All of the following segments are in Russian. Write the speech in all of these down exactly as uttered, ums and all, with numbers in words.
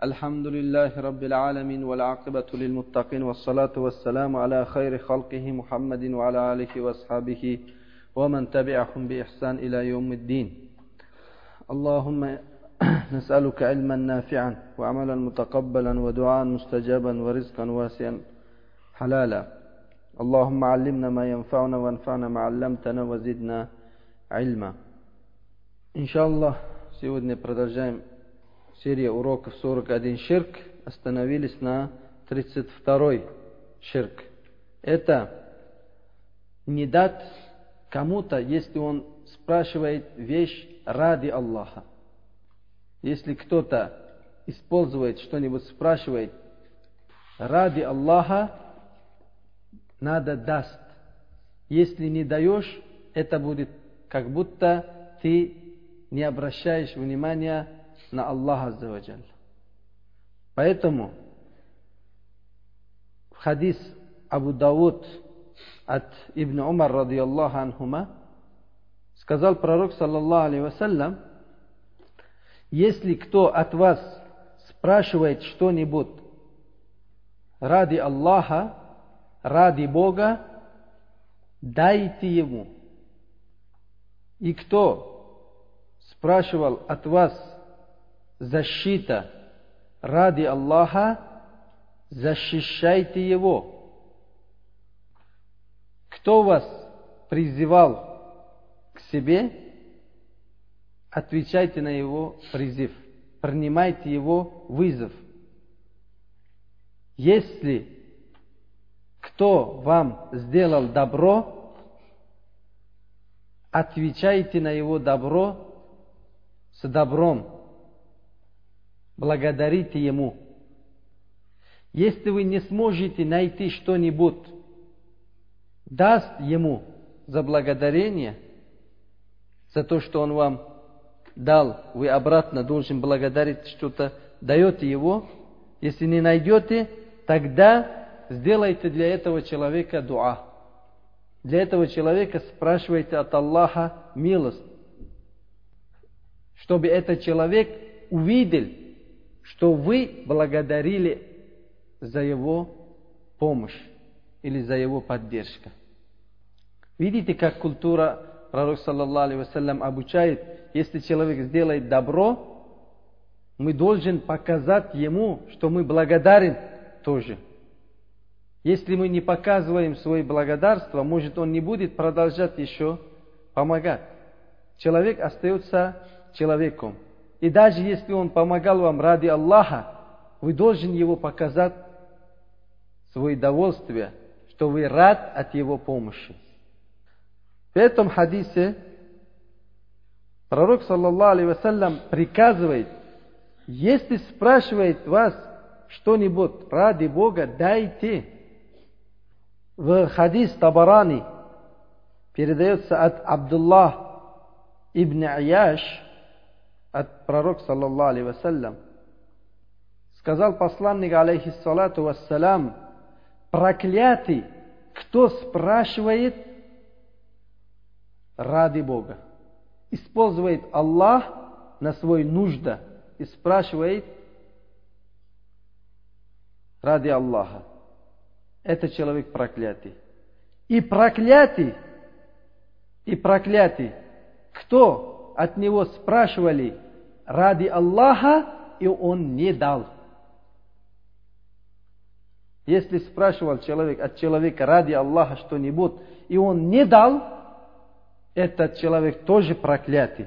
الحمد لله رب العالمين والعاقبة للمتقين والصلاة والسلام على خير خلقه محمد وعلى آله وأصحابه ومن تبعهم بإحسان إلى يوم الدين. اللهم نسألك علما نافعا وعملا متقبلا ودعاء مستجابا ورزقا واسعا حلالا. اللهم علمنا ما ينفعنا وانفعنا ما علمتنا وزدنا علما. Иншаллах, сегодня продолжаем серию уроков сорок один ширк. Остановились на тридцать второй ширк. Это не дать кому-то, если он спрашивает вещь ради Аллаха. Если кто-то использует что-нибудь, спрашивает ради Аллаха, надо даст. Если не даешь, это будет как будто ты не обращаешь внимания на Аллаха азза ва джаль. Поэтому в хадис Абу Дауд от Ибн Умар радийаллаху анхума сказал пророк саллаллаху алейхи вассалям: если кто от вас спрашивает что-нибудь ради Аллаха, ради Бога, дайте ему. И кто спрашивал от вас защита ради Аллаха, защищайте его. Кто вас призывал к себе, отвечайте на его призыв, принимайте его вызов. Если кто вам сделал добро, отвечайте на его добро с добром. Благодарите ему. Если вы не сможете найти что-нибудь, даст ему за благодарение, за то, что он вам дал, вы обратно должен благодарить, что-то даете его. Если не найдете, тогда сделайте для этого человека дуа. Для этого человека спрашивайте от Аллаха милость, чтобы этот человек увидел, что вы благодарили за его помощь или за его поддержку. Видите, как культура пророк саллаллаху алейхи вассалям обучает: если человек сделает добро, мы должны показать ему, что мы благодарен тоже. Если мы не показываем свое благодарство, может, он не будет продолжать еще помогать. Человек остается человеком. И даже если он помогал вам ради Аллаха, вы должны его показать свое удовольствие, что вы рад от его помощи. В этом хадисе пророк саллаллаху алейхи вассалям приказывает: если спрашивает вас что-нибудь ради Бога, дайте. В хадис Табарани передается от Абдуллах ибн Аяш, от пророка саллаллаху алейхи вассалям. Сказал посланник алейхиссалату вассалям: проклятый, кто спрашивает ради Бога, использует Аллах на свой нужда и спрашивает ради Аллаха. Это человек проклятый. И проклятый, и проклятый, кто от него спрашивали ради Аллаха, и он не дал. Если спрашивал человек от человека ради Аллаха что-нибудь, и он не дал, этот человек тоже проклятый.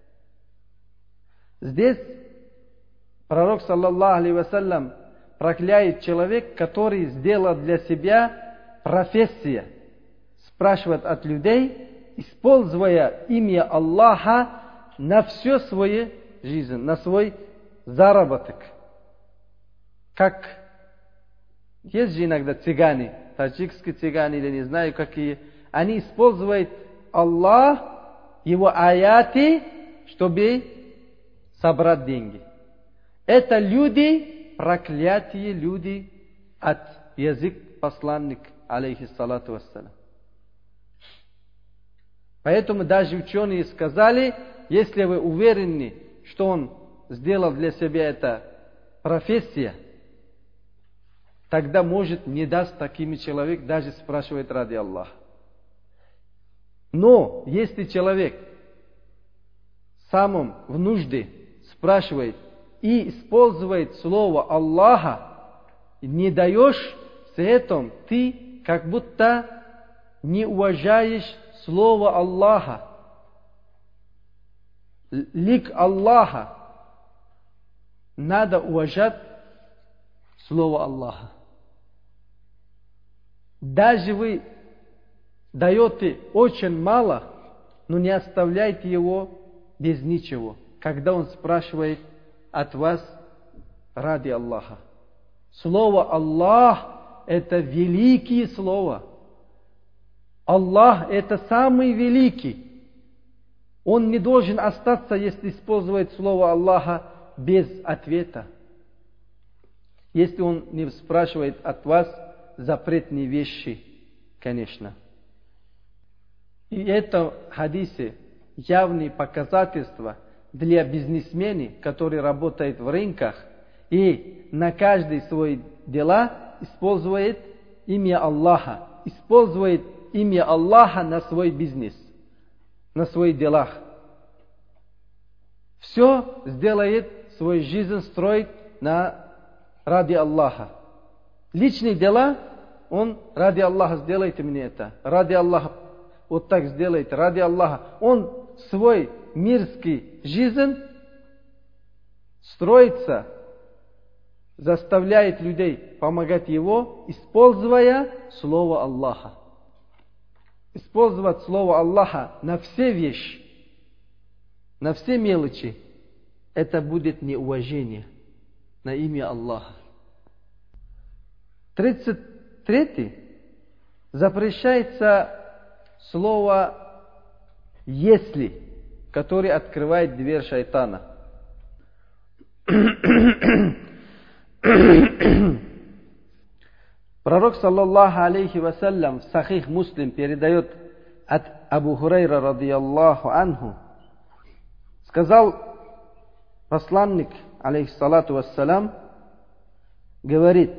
Здесь пророк саллаллаху алейхи вассалям прокляет человек, который сделал для себя профессию, спрашивает от людей, используя имя Аллаха на всю свою жизнь, на свой заработок. Как есть же иногда цыгане, таджикские цыгане или не знаю какие, они используют Аллах, его аяты, чтобы собрать деньги. Это люди, проклятие люди от язык посланник алейхиссалату вассалям. Поэтому даже ученые сказали, если вы уверены, что он сделал для себя это профессия, тогда, может, не даст такими человек, даже спрашивает ради Аллаха. Но, если человек самым в нужде спрашивает и использует слово Аллаха, не даешь с этим, ты как будто не уважаешь слово Аллаха, лик Аллаха. Надо уважать слово Аллаха. Даже вы даете очень мало, но не оставляйте его без ничего, когда он спрашивает от вас ради Аллаха. Слово Аллах – это великое слово. Аллах – это самый великий. Он не должен остаться, если использовать слово Аллаха без ответа. Если он не спрашивает от вас запретные вещи, конечно. И это в хадисе явные показательства для бизнесменов, которые работают в рынках и на каждый свой дела использует имя Аллаха, использует имя Аллаха на свой бизнес, на своих делах. Все сделает, свою жизнь строит на ради Аллаха. Личные дела, он ради Аллаха сделайте мне это, ради Аллаха вот так сделайте, ради Аллаха. Он свой мирский жизнь строится, заставляет людей помогать его, используя слово Аллаха. Использовать слово Аллаха на все вещи, на все мелочи, это будет неуважение на имя Аллаха. Тридцать третий. Запрещается слово «если», которое открывает дверь шайтана. Пророк, саллаллаху алейхи вассалям, в Сахих Муслим передает от Абу Хурайра, радиаллаху анху, сказал посланник, алейхиссалату вассалям, говорит: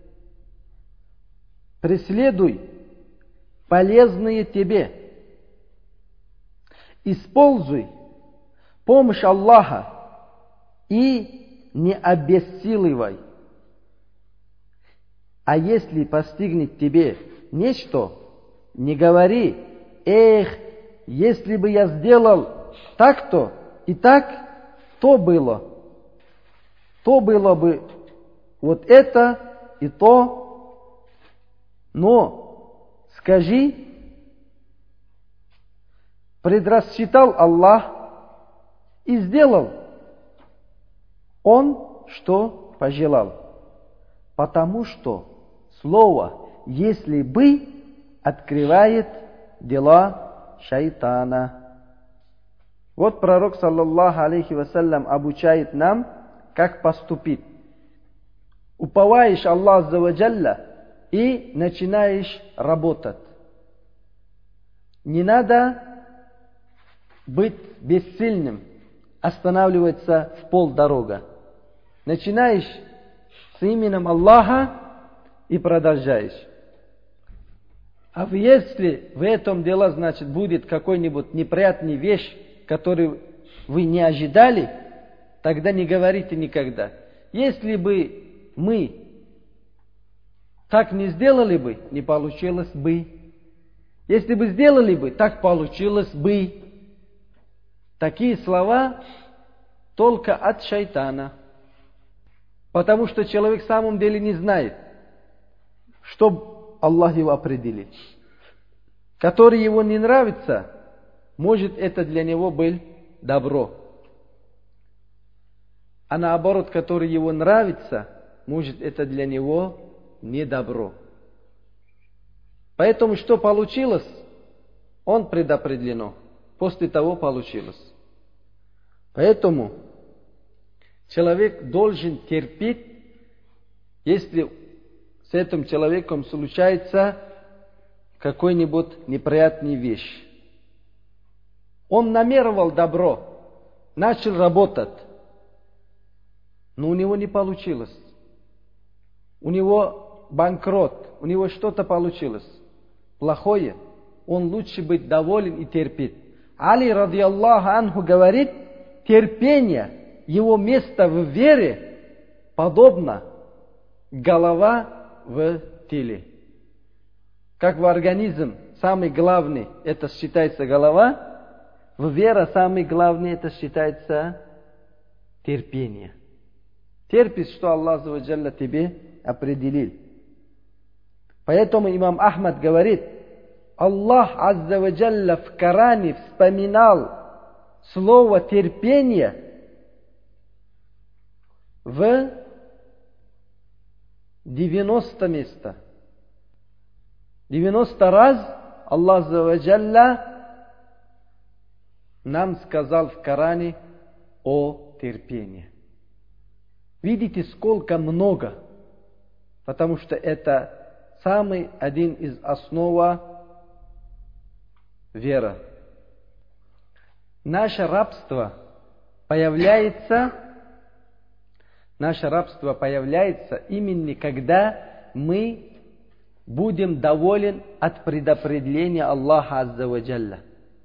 преследуй полезные тебе, используй помощь Аллаха и не обессиливай. А если постигнет тебе нечто, не говори: эх, если бы я сделал так-то и так, то было. То было бы вот это и то. Но скажи: предрасчитал Аллах и сделал Он, что пожелал. Потому что слово «если бы» открывает дела шайтана. Вот пророк, саллаллаху алейхи вассалям, обучает нам, как поступить. Уповаешь Аллах азза ва джалля и начинаешь работать. Не надо быть бессильным, останавливаться в полдорога. Начинаешь с именем Аллаха и продолжаешь. А если в этом деле, значит, будет какой-нибудь неприятная вещь, которую вы не ожидали, тогда не говорите никогда: если бы мы так не сделали бы, не получилось бы. Если бы сделали бы, так получилось бы. Такие слова только от шайтана. Потому что человек в самом деле не знает, что Аллах его определит. Который его не нравится, может это для него быть добро. А наоборот, который его нравится, может это для него не добро. Поэтому что получилось, он предопределено. После того получилось. Поэтому человек должен терпеть, если с этим человеком случается какой-нибудь неприятная вещь. Он намеревал добро, начал работать, но у него не получилось. У него банкрот, у него что-то получилось плохое, он лучше быть доволен и терпит. Али, радиаллаху анху, говорит, терпение, его место в вере подобно голова в теле. Как в организм самый главный это считается голова, в вере самый главный это считается терпение. Терпишь, что Аллах Азза ва Джалля тебе определил. Поэтому имам Ахмад говорит, Аллах Азза ва Джалля в Коране вспоминал слово терпение в девяносто места. девяносто раз Аллах Азза ва Джалля нам сказал в Коране о терпении. Видите, сколько много, потому что это самый один из основ веры. Наше рабство появляется, наше рабство появляется именно когда мы будем доволен от предопределения Аллаха Азза ва Джалля.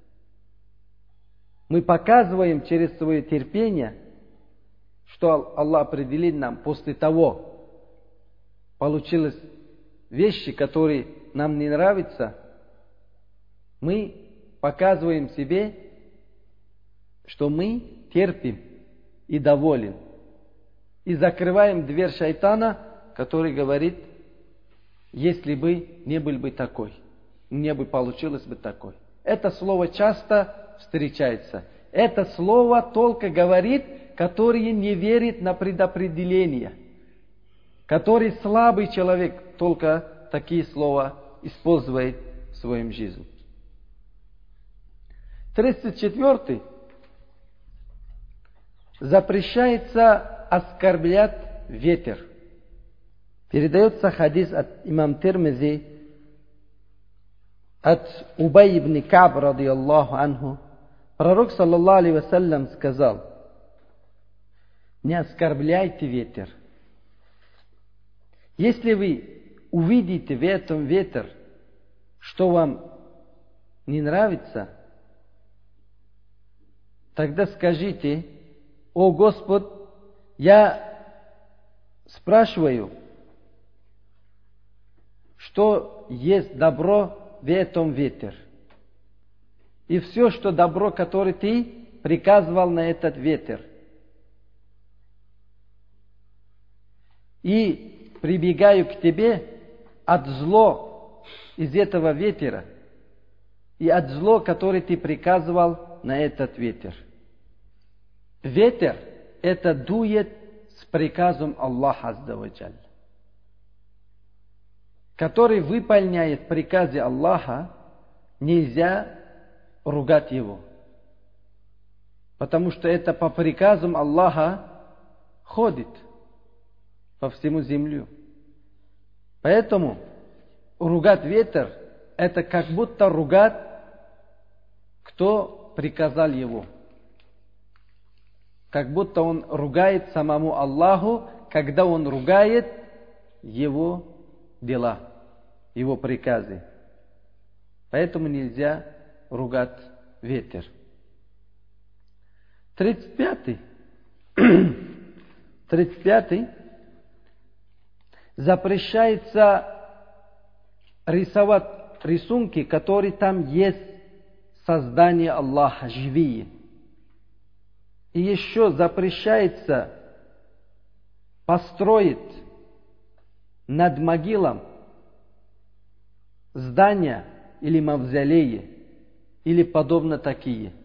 Мы показываем через свое терпение, что Аллах определил нам после того, получились вещи, которые нам не нравятся, мы показываем себе, что мы терпим и доволен. И закрываем дверь шайтана, который говорит, если бы не был бы такой, не бы получилось бы такой. Это слово часто встречается. Это слово только говорит, который не верит на предопределение, который слабый человек, только такие слова использует в своем жизни. тридцать четвёртый. Запрещается оскорблять ветер. Передается хадис от имам Тирмизи, от Убай ибн Каб, радиаллаху анху. Пророк, саллаллаху алейхи вассалям, сказал, не оскорбляйте ветер. Если вы увидите в этом ветер, что вам не нравится, тогда скажите, о Господь, я спрашиваю, что есть добро в этом ветер. И все, что добро, которое ты приказывал на этот ветер. И прибегаю к тебе от зло из этого ветера и от зло, которое ты приказывал на этот ветер. Ветер это дует с приказом Аллаха Азза ва Джалля, который выполняет приказы Аллаха, нельзя ругать его. Потому что это по приказам Аллаха ходит по всему землю. Поэтому ругать ветер это как будто ругать, кто приказал его. Как будто он ругает самому Аллаху, когда он ругает его дела, его приказы. Поэтому нельзя ругать ветер. Тридцать пятый. Тридцать пятый. Запрещается рисовать рисунки, которые там есть создание Аллаха, живые. И еще запрещается построить над могилом здания или мавзолеи, или подобно такие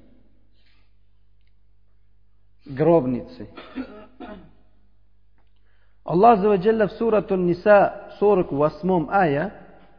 гробницы. Аллах Азза ва Джалля в сурат Ан-Ниса сорок восьмом ая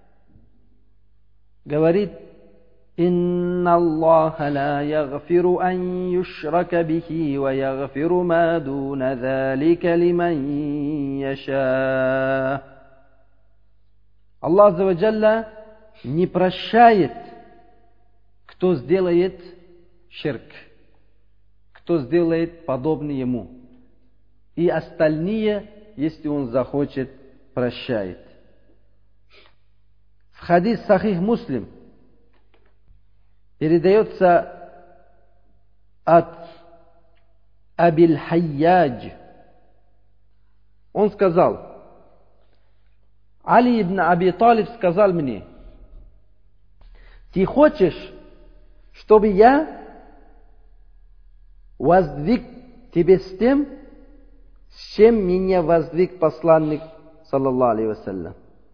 говорит: «Инна Аллаха ла ягфиру ан юшрака бихи ва ягфиру ма дуна залика лиман яша». Аллах Азза ва Джалля не прощает, кто сделает ширк, кто сделает подобный ему. и остальные, если он захочет, прощает. В хадис Сахих Муслим передается от Абиль Хайядж. Он сказал: Али ибн Аби Талиб сказал мне: ты хочешь, чтобы я воздвиг тебе с тем, с чем меня воздвиг посланник, саллаллаху алейхи вассалям?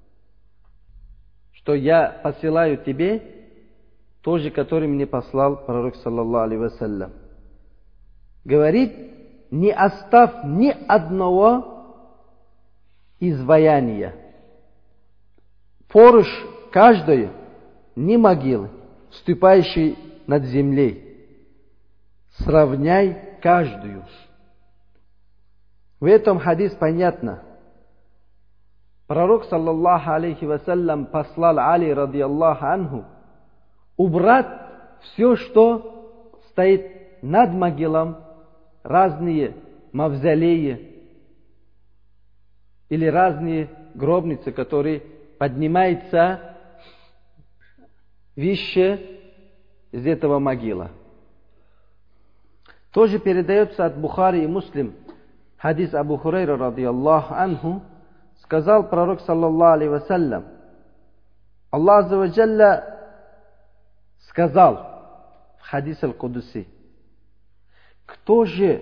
Что я посылаю тебе то же, который мне послал пророк, саллаллаху алейхи вассалям. Говорит: не оставь ни одного изваяния. Поруч каждой ни могилы, ступающей над землей. Сравняй каждую. В этом хадис понятно. Пророк, саллаллаху алейхи вассалям, послал Али, радиаллаху анху, убрать все, что стоит над могилом, разные мавзолеи или разные гробницы, которые поднимаются выше из этого могила. Тоже передается от Бухари и Муслим хадис Абу Хурайра, радиаллаху анху, сказал пророк, саллаллаху алейхи вассалям: Аллах азза ва джалля сказал в хадис аль-Кудуси: кто же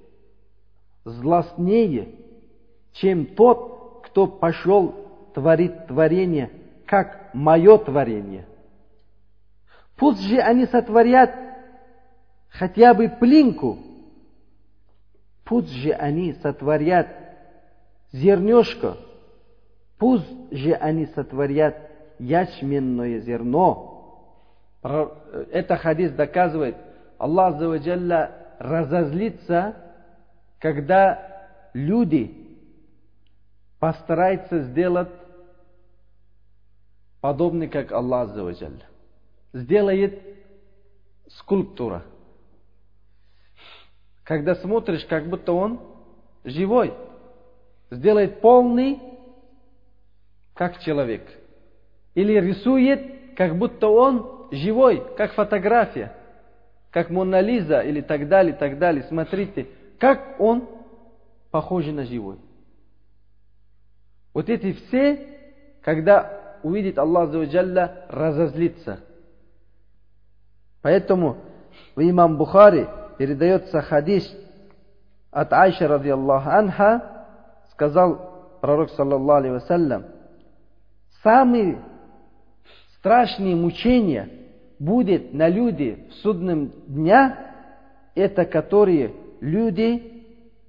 злостнее, чем тот, кто пошел творить творение, как мое творение? Пусть же они сотворят хотя бы пылинку, пусть же они сотворят зернышко, пусть же они сотворят ячменное зерно. Это хадис доказывает, Аллах азза ва джалля разозлится, когда люди постараются сделать подобный, как Аллах азза ва джалля. Сделает скульптура. Когда смотришь, как будто он живой. Сделает полный, как человек. Или рисует, как будто он живой, как фотография. Как Мона Лиза или так далее, так далее. Смотрите, как он похож на живой. Вот эти все, когда увидит Аллах азза ва джалля, разозлится. Поэтому в имам Бухари передается хадис от Айши, радиаллаху анха, сказал пророк, саллаллаху алейхи вассалям: самые страшные мучения будет на люди в судном дне, это которые люди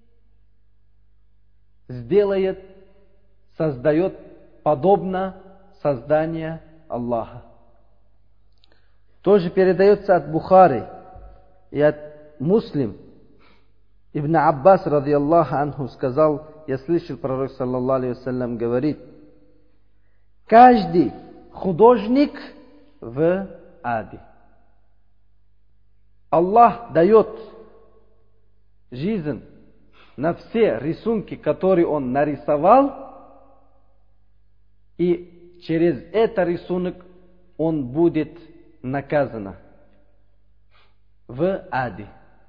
сделают, создает подобно созданию Аллаха. Тоже передается от Бухари и от Муслим. Ибн Аббас, радиаллаху анху, сказал: я слышал, пророк, саллаллаху алейхи вассалям, говорит: каждый художник в аде. Аллах дает жизнь на все рисунки, которые он нарисовал, и через этот рисунок он будет наказан в аде.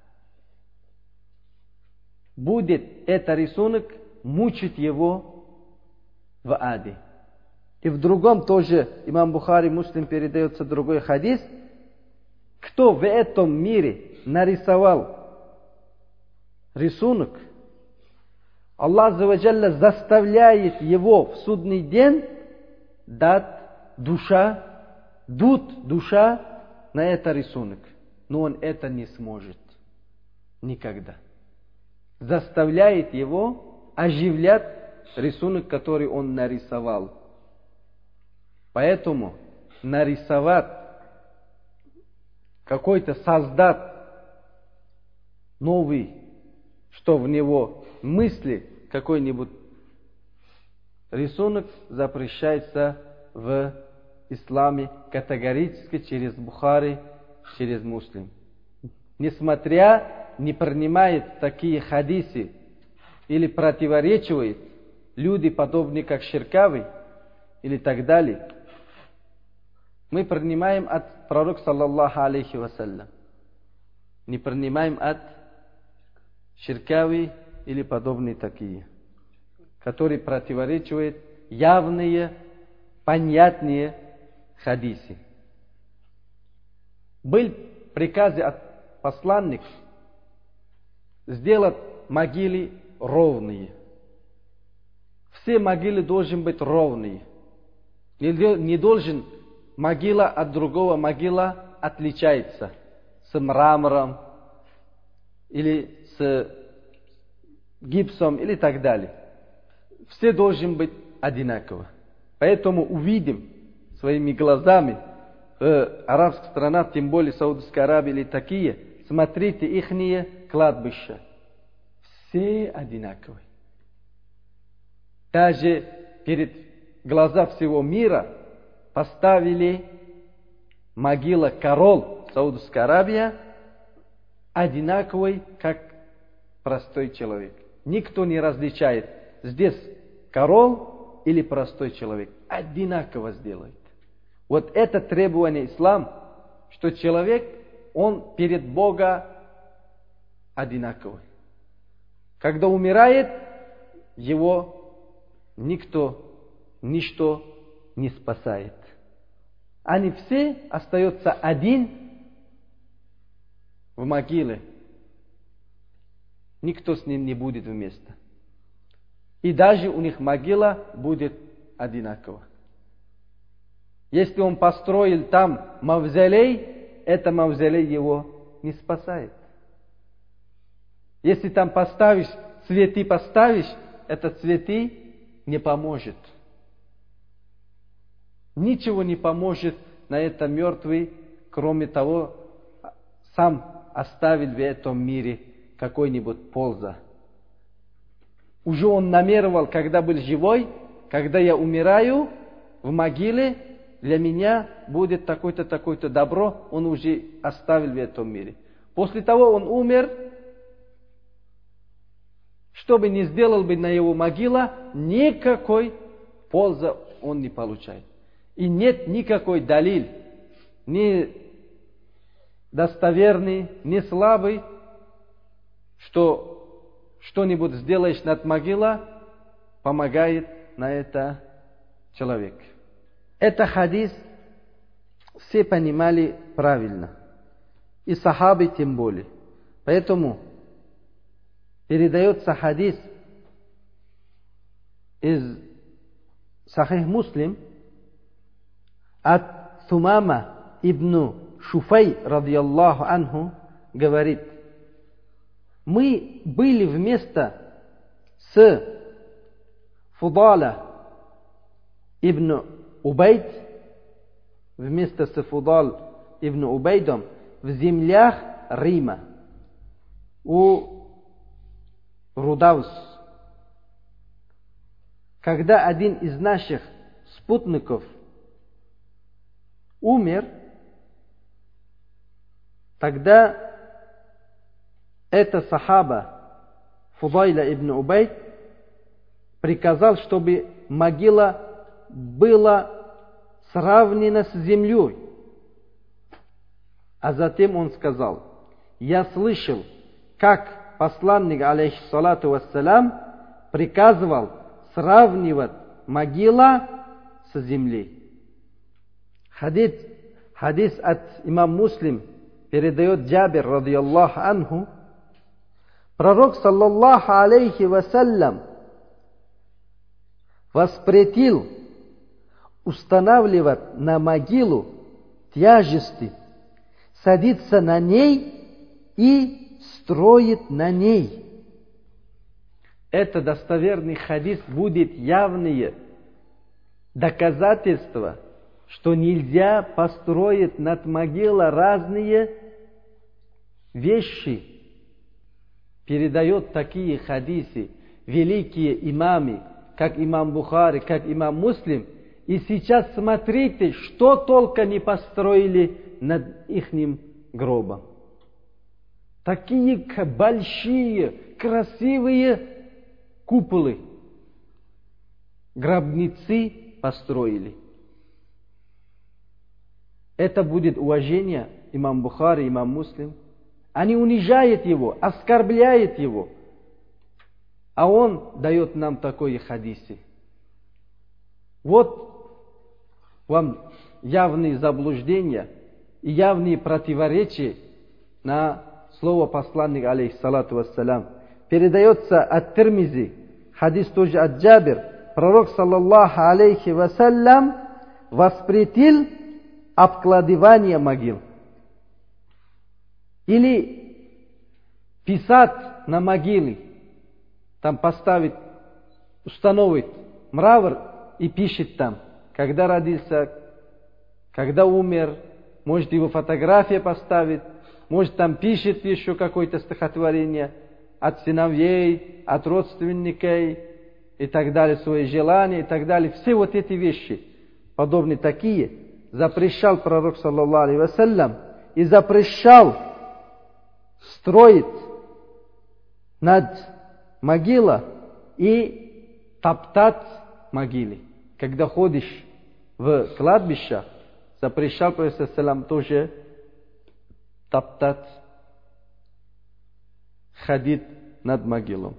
Будет этот рисунок мучить его в аде. И в другом тоже имам Бухари, Муслим передается другой хадис: кто в этом мире нарисовал рисунок, Аллах азза ва джалля заставляет его в судный день дать душа, дуть душа на этот рисунок. Но он это не сможет никогда. Заставляет его оживлять рисунок, который он нарисовал. Поэтому нарисовать какой-то, создать новый, что в него мысли, какой-нибудь рисунок запрещается в исламе категорически через Бухари, через Муслим. Несмотря, не принимает такие хадисы или противоречивает, люди подобные как Ширкавый или так далее, мы принимаем от пророка саллаллаху алейхи вассалям. Не принимаем от Ширкавый или подобные такие, которые противоречивают явные, понятные хадисы. Был приказ от посланника сделать могилы ровные. Все могилы должны быть ровные. Не должен могила от другого могила отличаться с мрамором или с гипсом или так далее. Все должны быть одинаковы. Поэтому увидим своими глазами в арабских странах, тем более Саудовской Аравии или такие, смотрите ихние кладбища. Все одинаковые. Даже перед глаза всего мира поставили могила король Саудовской Аравии одинаковый, как простой человек. Никто не различает, здесь король или простой человек. Одинаково сделает. Вот это требование ислама, что человек, он перед Богом одинаковый. Когда умирает, его никто, ничто не спасает. Они все остаются один в могиле. Никто с ним не будет вместе. И даже у них могила будет одинакова. Если он построил там мавзолей, это мавзолей его не спасает. Если там поставишь, цветы поставишь, это цветы не поможет. Ничего не поможет на этом мертвый, кроме того, сам оставил в этом мире какой-нибудь польза. Уже он намеревал, когда был живой, когда я умираю в могиле, для меня будет такое-то, такое-то добро, он уже оставил в этом мире. После того он умер, что бы ни сделал бы на его могила, никакой пользы он не получает. И нет никакой далиль, ни достоверный, ни слабый, что что-нибудь сделаешь над могилой, помогает на это человек. Это хадис все понимали правильно. И сахабы тем более. Поэтому передается хадис из Сахих Муслим от Сумама ибн Шуфай, радиаллаху анху, говорит: мы были вместе с Фудала ибн Убайд, вместе с Фудал ибн Убайдом в землях Рима, у Рудаус. Когда один из наших спутников умер, тогда это сахаба Фудайла ибн Убайд приказал, чтобы могила была сравнена с землей. А затем он сказал: я слышал, как посланник, алейхиссалату вассалям, приказывал сравнивать могила с землей. Хадис, хадис от имам Муслим передает Джабир, радиаллаху анху, пророк, саллаллаху алейхи вассалям, воспретил устанавливать на могилу тяжести, садиться на ней и строить на ней. Это достоверный хадис будет явное доказательство, что нельзя построить над могилой разные вещи. Передает такие хадисы великие имамы, как имам Бухари, как имам Муслим. И сейчас смотрите, что только не построили над ихним гробом. Такие большие, красивые куполы, гробницы построили. Это будет уважение имам Бухари, имам Муслим. Они унижают его, оскорбляют его. А он дает нам такое хадисы. Вот вам явные заблуждения и явные противоречия на слово посланника, алейхиссалату вассалям. Передается от Тирмизи, хадис тоже от Джабир. Пророк, саллаллаху алейхи вассалям, воспретил обкладывание могил. Или писать на могилы. Там поставить, установить мрамор и пишет там, когда родился, когда умер, может его фотография поставить, может там пишет еще какое-то стихотворение от сыновей, от родственников и так далее, свои желания и так далее. Все вот эти вещи, подобные такие, запрещал пророк, саллаллаху алейхи вассалям, и запрещал строить над могила и топтать могилы. Когда ходишь в кладбище, запрещал пророк саллаллаху тоже топтать, ходить над могилом.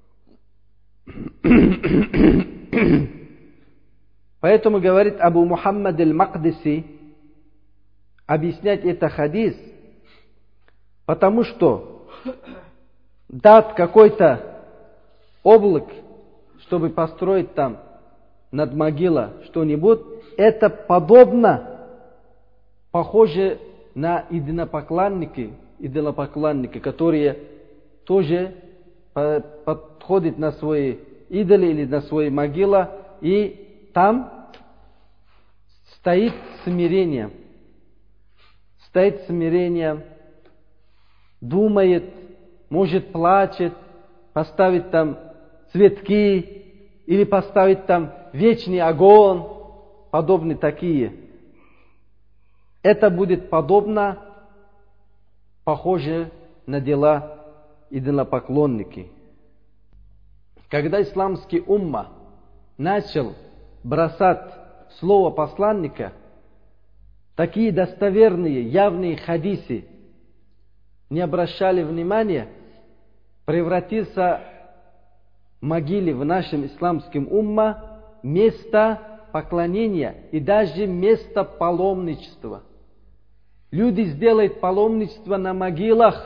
Поэтому говорит Абу Мухаммад аль-Мақдиси, объяснять это хадис, потому что дать какой-то облак, чтобы построить там над могилой что-нибудь, это подобно, похоже на идолопоклонники, идолопоклонники, которые тоже подходят на свои идолы или на свои могилы, и там стоит смирение. Стоит смирение, думает, может плачет, поставить там цветки или поставить там вечный огонь, подобные такие. Это будет подобно, похоже на дела идолопоклонники. Когда исламский умма начал бросать слово посланника, такие достоверные, явные хадисы не обращали внимания, превратился могиле в нашем исламском умма место поклонения и даже место паломничества. Люди сделают паломничество на могилах.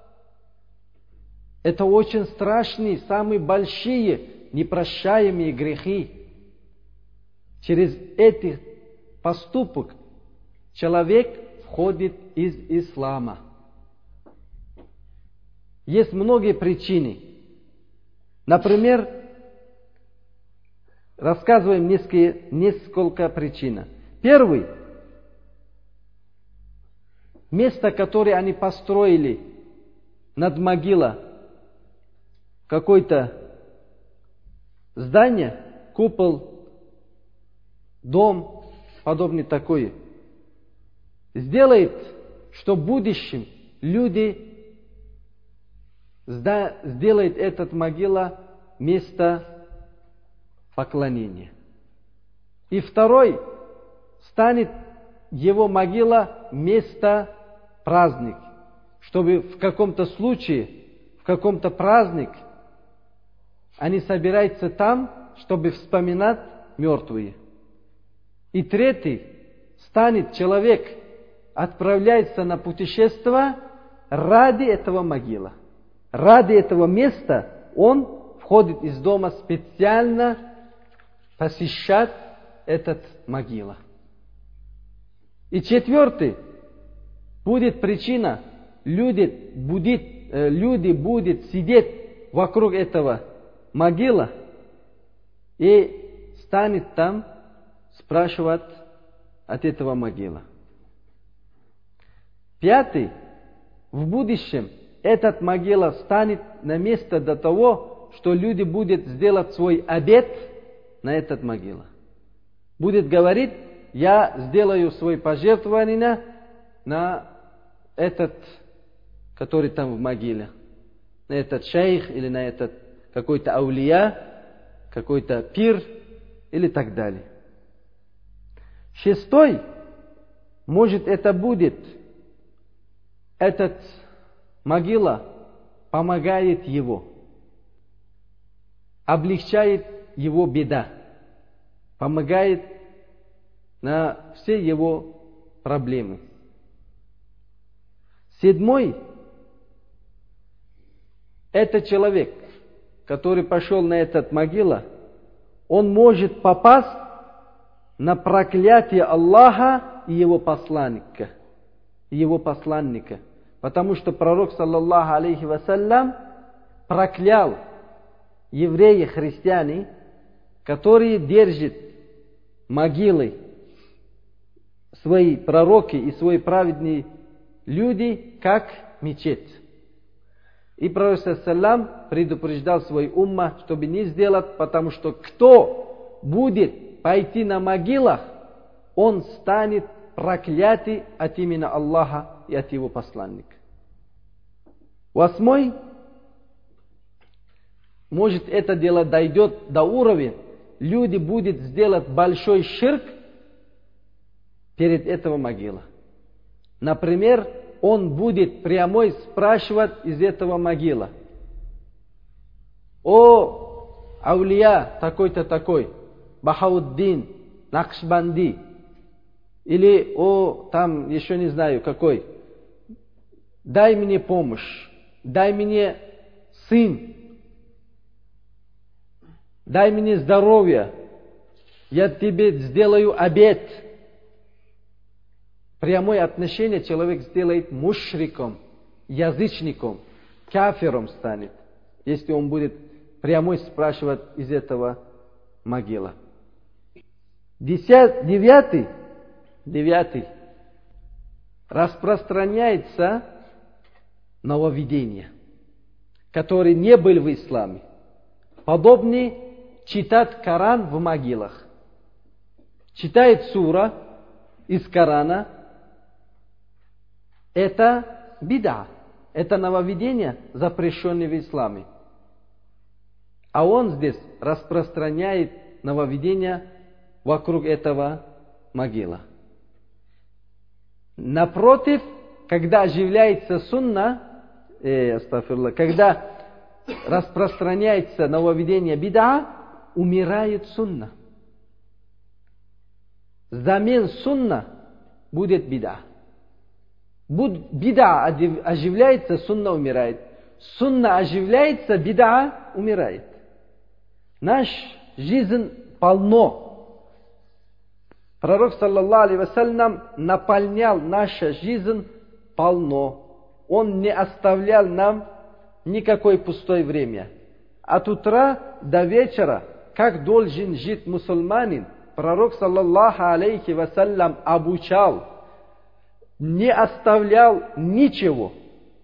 Это очень страшные, самые большие, непрощаемые грехи. Через этот поступок человек входит из ислама. Есть многие причины. Например, рассказываем несколько, несколько причин. Первый. Место, которое они построили над могилой, какое-то здание, купол, дом, подобный такой, сделает, что в будущем люди сделают этот могила место поклонения. И второй, станет его могила место праздник, чтобы в каком-то случае, в каком-то праздник они собираются там, чтобы вспоминать мертвые. И третий, станет человек, отправляется на путешествие ради этого могила. Ради этого места он входит из дома специально посещать этот могила. И четвертый, будет причина, люди будет, люди будут сидеть вокруг этого могила и станет там спрашивать от этого могила. Пятый, в будущем этот могила станет на место до того, что люди будут сделать свой обет на этот могила. Будет говорить, я сделаю свои пожертвования на этот, который там в могиле, на этот шейх или на этот какой-то аулия, какой-то пир или так далее. Шестой, может это будет, этот могила помогает его, облегчает его беда, помогает на все его проблемы. Седьмой, это человек, который пошел на этот могила, он может попасть на проклятие Аллаха и его посланника, и его посланника. Потому что пророк, саллаллаху алейхи вассалям, проклял евреи, христиане, которые держат могилы, свои пророки и свои праведные люди, как мечеть. И пророк, саллаллаху предупреждал свой умма, чтобы не сделать, потому что кто будет пойти на могилах, он станет проклятый от имени Аллаха и от его посланника. Восьмой, может это дело дойдет до уровня, люди будут сделать большой ширк перед этого могила. Например, он будет прямой спрашивать из этого могила: о, аулия такой-то такой, Бахауддин, Накшбанди, или о, там еще не знаю какой, дай мне помощь, дай мне сын, дай мне здоровье, я тебе сделаю обет. Прямое отношение человек сделает мушриком, язычником, кафиром станет, если он будет прямой спрашивать из этого могила. Десят, девятый, девятый, распространяется нововведение, которые не были в исламе. Подобные читать Коран в могилах. Читает сура из Корана. Это бида, это нововведение, запрещенное в исламе. А он здесь распространяет нововведение вокруг этого могила. Напротив, когда оживляется сунна, э, астафируллах, когда распространяется нововведение бида, умирает сунна. Взамен сунна будет бида. Бида оживляется, сунна умирает. Сунна оживляется, бида умирает. Наш жизнь полно. Пророк, саллаллаху алейхи вассалям, наполнял нашу жизнь полно. Он не оставлял нам никакое пустое время. От утра до вечера, как должен жить мусульманин, пророк, саллаллаху алейхи вассалям, обучал, не оставлял ничего.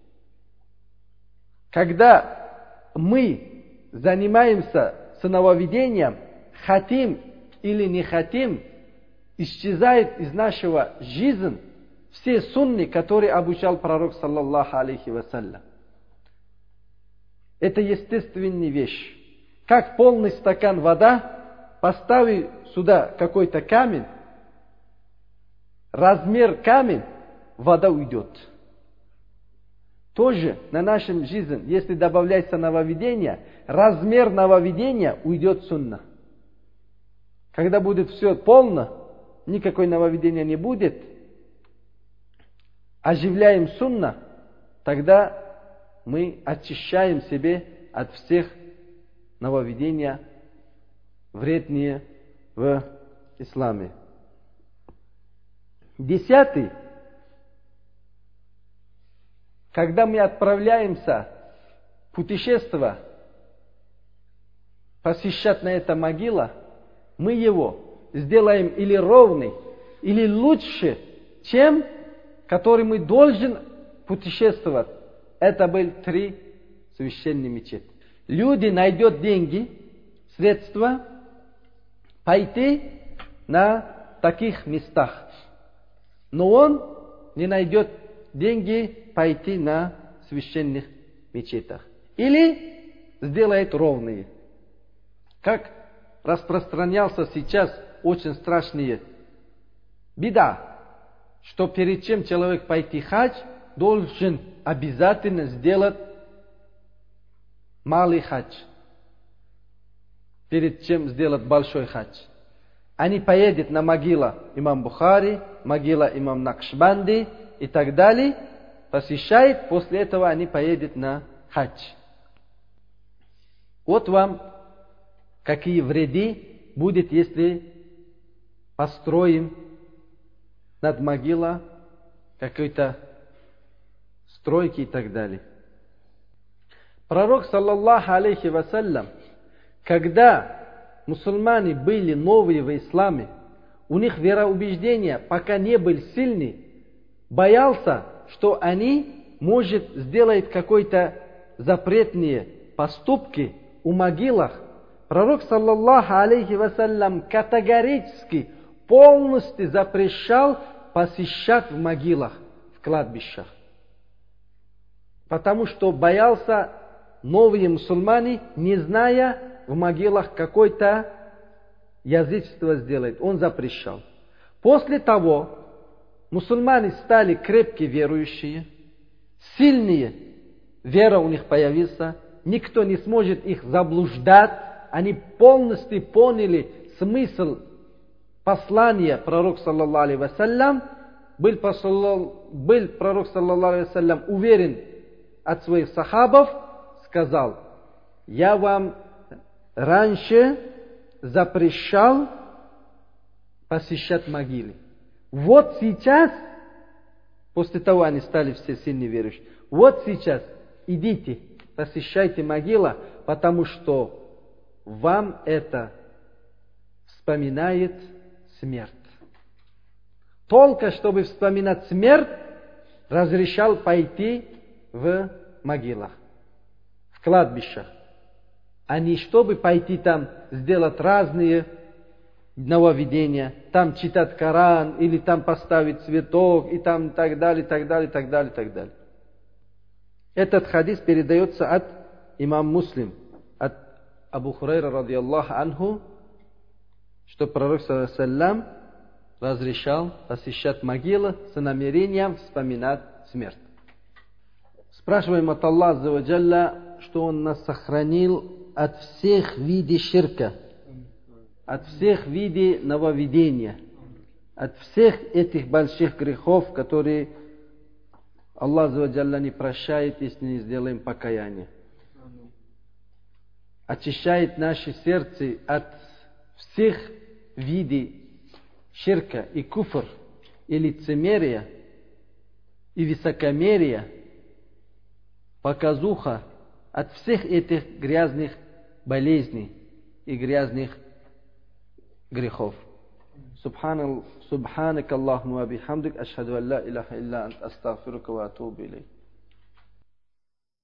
Когда мы занимаемся с нововведением, хотим или не хотим, исчезает из нашего жизни все сунны, которые обучал пророк, саллаллаху алейхи вассалям. Это естественная вещь. Как полный стакан вода, постави сюда какой-то камень, размер камень, вода уйдет. Тоже на нашем жизни, если добавляется нововведение, размер нововведения уйдет сунна. Когда будет все полно, никакой нововведения не будет, оживляем сунна, тогда мы очищаем себе от всех нововведения вредные в исламе. Десятый. Когда мы отправляемся путешествовать, посещать на это могила, мы его сделаем или ровный, или лучше, чем который мы должен путешествовать. Это был три священные мечети. Люди найдут деньги, средства, пойти на таких местах. Но он не найдет деньги пойти на священных мечетях. Или сделает ровные. Как распространялся сейчас очень страшные беда, что перед чем человек пойти хадж, должен обязательно сделать малый хадж, перед чем сделать большой хадж. Они поедут на могилу имам Бухари, могила имам Накшбанди и так далее, посещает, после этого они поедут на хадж. Вот вам какие вреды будет, если построим над могилой какой-то стройки и так далее. Пророк, саллаллаху алейхи вассалям, когда мусульмане были новые в исламе, у них вероубеждения пока не были сильны, боялся, что они, может, сделать какой-то запретные поступки у могилах. Пророк, саллаллаху алейхи вассалям, категорически полностью запрещал посещать в могилах, в кладбищах. Потому что боялся новые мусульмане, не зная в могилах какое-то язычество сделать. Он запрещал. После того мусульмане стали крепкие верующие, сильные, вера у них появилась, никто не сможет их заблуждать, они полностью поняли смысл послания пророка, саллаллаху алейхи вассалям, был, был пророк, саллаллаху алейхи вассалям, уверен от своих сахабов, сказал: я вам раньше запрещал посещать могилы. Вот сейчас, после того они стали все сильные верующие, вот сейчас идите, посещайте могилы, потому что вам это вспоминает смерть. Только чтобы вспоминать смерть, разрешал пойти в могилах, в кладбищах, а не чтобы пойти там сделать разные нововведения, там читать Коран, или там поставить цветок, и там так далее, так далее, так далее, так далее. Этот хадис передается от имам Муслим, от Абу Хурайра радиаллаху анху, что пророк саллаллаху алейхи вассалям разрешал посещать могилы с намерением вспоминать смерть. Спрашиваем от Аллаха азза ва джалля, что Он нас сохранил от всех видов ширка, от всех видов нововведения, от всех этих больших грехов, которые Аллах азза ва джалля не прощает, если не сделаем покаяние. Очищает наше сердце от всех видов ширка и куфр, и лицемерия, и высокомерия, показуха, от всех этих грязных болезней и грязных грехов. Субханак Аллахумма ва бихамдик, ашхаду ан ла илаха илля ант, астагфирука ва атубу илейк.